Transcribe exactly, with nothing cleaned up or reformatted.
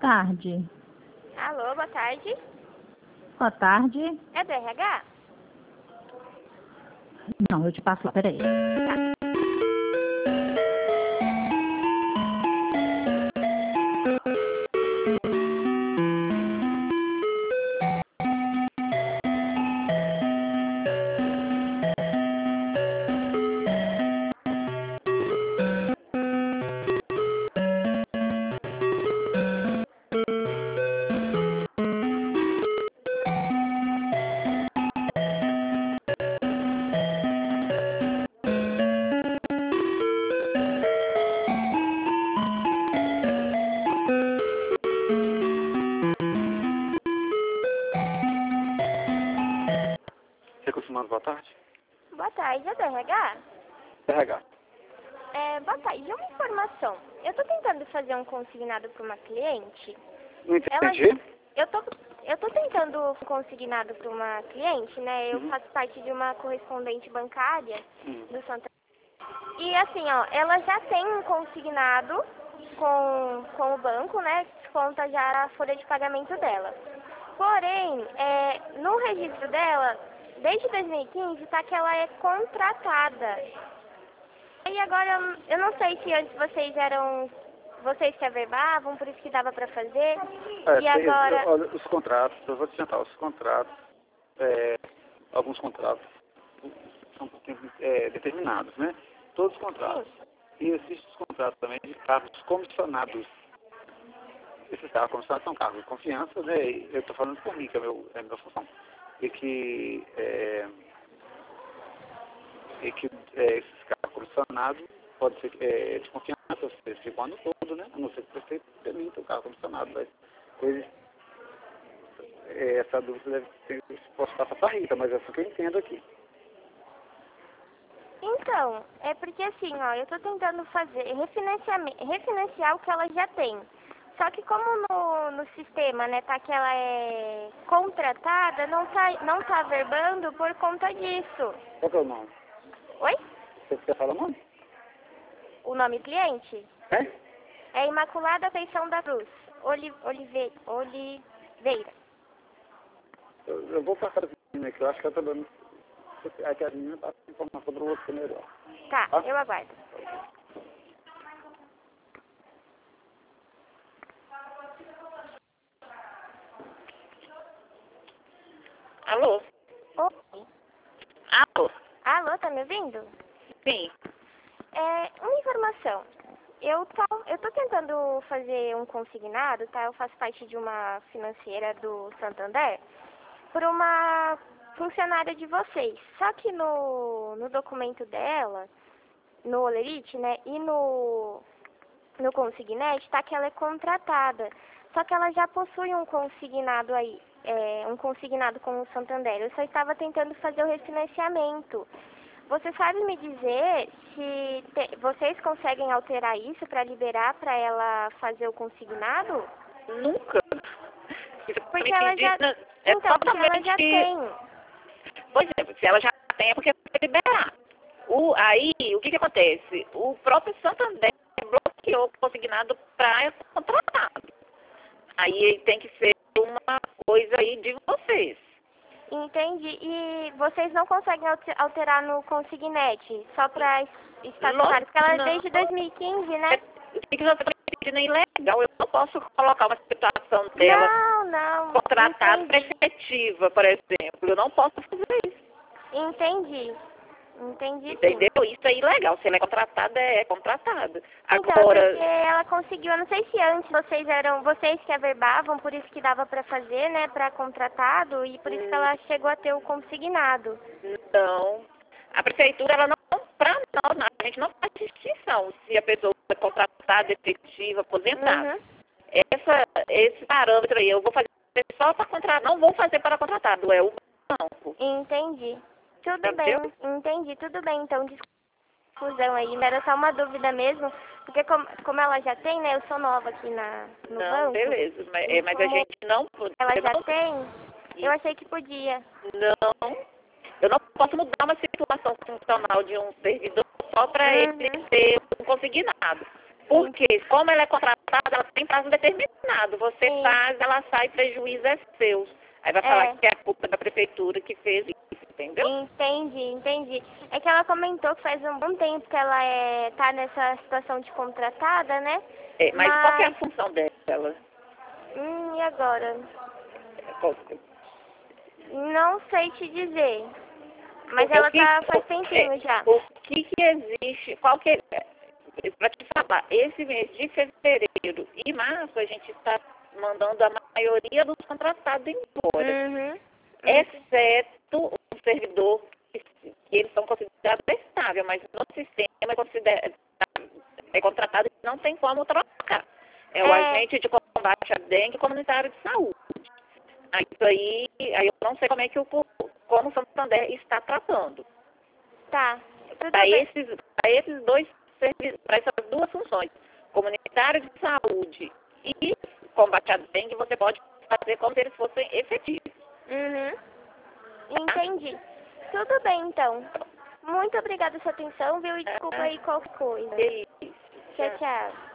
tarde. Alô, boa tarde. Boa tarde. É do R H? Não, eu te passo lá, peraí. Tá. Recursos Humanos, boa tarde. Boa tarde, é do R H? R H. É, boa tarde, uma informação. Eu tô tentando fazer um consignado para uma cliente. Não Ela, entendi. eu tô, eu tô tentando um consignado para uma cliente, né? Eu Uhum. faço parte de uma correspondente bancária Uhum. do Santander. E assim, ó, ela já tem um consignado com, com o banco, né? Desconta já a folha de pagamento dela. Porém, é, no registro dela, desde dois mil e quinze, está que ela é contratada. E agora, eu eu não sei se antes vocês eram, vocês que averbavam, por isso que dava para fazer. É, E tem- agora... olha, os contratos, eu vou te tentar, os contratos, é, alguns contratos são é, determinados, né? Todos os contratos. E existem os contratos também de cargos comissionados. Esses cargos comissionados são cargos de confiança, né? E eu estou falando por mim, que é, meu, é a minha função. E que, é, e que é, esses cargos comissionados podem ser é, de confiança, você fica o ano todo, né? A não ser que você permita o cargo comissionado, mas coisas. É, essa dúvida deve ter, posso passar para a Rita, mas é assim que eu entendo aqui. Então, é porque assim, ó, eu tô tentando fazer, refinanciame- refinanciar o que ela já tem. Só que como no, no sistema, né, tá que ela é contratada, não tá, não tá verbando por conta disso. Qual que é o nome? Oi? Você quer falar o nome? O nome cliente? É? É Imaculada Conceição da Cruz. Oli, Olive, Oliveira. Eu, eu vou passar para a menina aqui, eu acho que ela está dando. Aqui a menina passa a informação para o outro que é melhor. Tá, Tá? eu aguardo. Alô? Oi. Alô? Alô, tá me ouvindo? Sim. É, uma informação. Eu tô, eu tô tentando fazer um consignado, tá? Eu faço parte de uma financeira do Santander por uma funcionária de vocês. Só que no, no documento dela, no Olerite, né, e no, no Consignet, tá que ela é contratada. Só que ela já possui um consignado aí, é, um consignado com o Santander. Eu só estava tentando fazer o refinanciamento. Você sabe me dizer se te, vocês conseguem alterar isso para liberar para ela fazer o consignado? Nunca. Isso Porque me ela já, diz- é então, porque ela já totalmente... tem. Pois é, se ela já tem, é porque vai liberar. O, aí, o que que acontece? O próprio Santander bloqueou o consignado para contratado. Aí tem que ser uma coisa aí de vocês. Entendi. E vocês não conseguem alter- alterar no Consignet, só para estatutário, porque ela é Não. desde dois mil e quinze, né? O que que você está pedindo é ilegal? Eu não posso colocar uma situação dela Não, não. contratada Entendi. para efetiva, por exemplo. Eu não posso fazer isso. Entendi. Entendi, sim. Entendeu? Isso é ilegal. Se ela é contratada, é contratada. Então, Agora, porque ela conseguiu, eu não sei se antes vocês eram, vocês que averbavam, por isso que dava para fazer, né, para contratado, e por isso que ela chegou a ter o consignado. não. A prefeitura, ela não, para nós, não, a gente não faz distinção se a pessoa é contratada, efetiva, aposentada. Uhum. Essa, esse parâmetro aí, eu vou fazer só para contratar, não vou fazer para contratado, é o banco. Entendi. Tudo Entendeu? bem, entendi, tudo bem, então confusão aí, era só uma dúvida mesmo, porque como, como ela já tem, né, eu sou nova aqui na, no Não, banco. beleza, mas, E é, mas a como gente não... ela eu já não, tem, eu achei que podia. Não, eu não posso mudar uma situação funcional de um servidor só para Uhum. ele ter um consignado. Porque, como ela é contratada, ela tem prazo determinado. Você Sim. faz, ela sai, prejuízo é seu. Aí vai É. falar que é a culpa da prefeitura que fez isso, entendeu? Entendi, entendi. É que ela comentou que faz um bom tempo que ela é, tá nessa situação de contratada, né? É, mas, Mas- qual que é a função dela? Hum, e agora? Qual- Não sei te dizer. Mas Porque ela o que- tá faz o- tempinho é, já. O que que existe, qual que é, para te falar, esse mês de fevereiro e março a gente está mandando a maioria dos contratados embora, Uhum. exceto um servidor que, que eles são considerados estável, mas no sistema é, considera, é contratado e não tem como trocar. É o É. agente de combate à dengue comunitário de saúde. Aí, isso aí, aí eu não sei como é que o como o Santander está tratando. Tá. Tudo Para bem. esses, para esses dois serviços, para essas duas funções, comunitário de saúde e combate à dengue, você pode fazer como se eles fossem efetivos. Uhum. Entendi. Tudo bem, então. Muito obrigada pela sua atenção, viu? E desculpa aí qualquer coisa. E- Tchau, tchau.